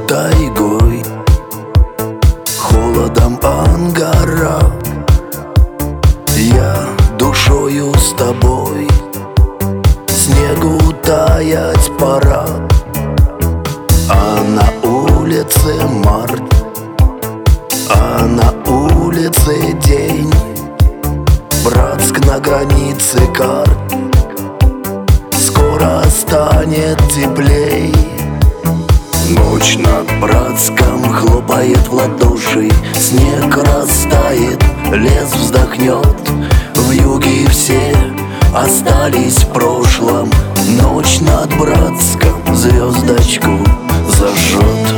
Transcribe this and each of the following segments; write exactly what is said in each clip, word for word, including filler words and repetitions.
тайгой, холодом ангара. Я душою с тобой, снегу таять пора, а на улице март, а на улице день. Братск на границе карт, скоро станет теплей. Ночь над Братском хлопает в ладоши, снег растает, лес вздохнет. В юге все остались в прошлом, ночь над Братском звездочку зажжет.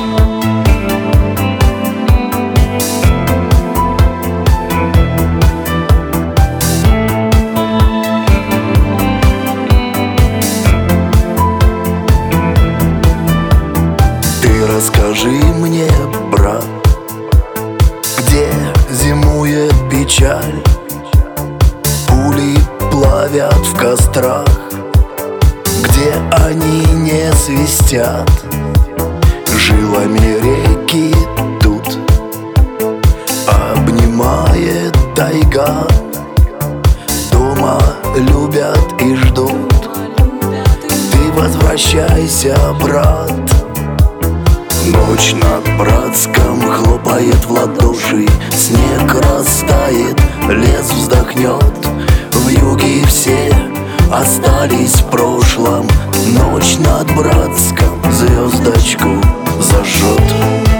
Расскажи мне, брат, где зимует печаль, пули плавят в кострах, где они не свистят, жилами реки тут обнимает тайга. Дома любят и ждут, ты возвращайся, брат. Ночь над Братском хлопает в ладоши, снег растает, лес вздохнет. В юге все остались в прошлом, ночь над Братском звездочку зажжет.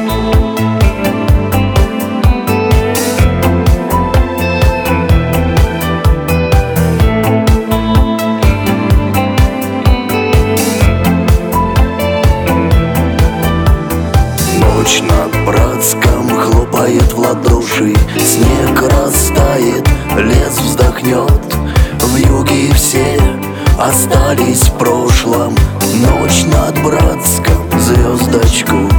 Ночь над Братском хлопает в ладоши, снег растает, лес вздохнет. В юге все остались в прошлом, ночь над Братском звездочку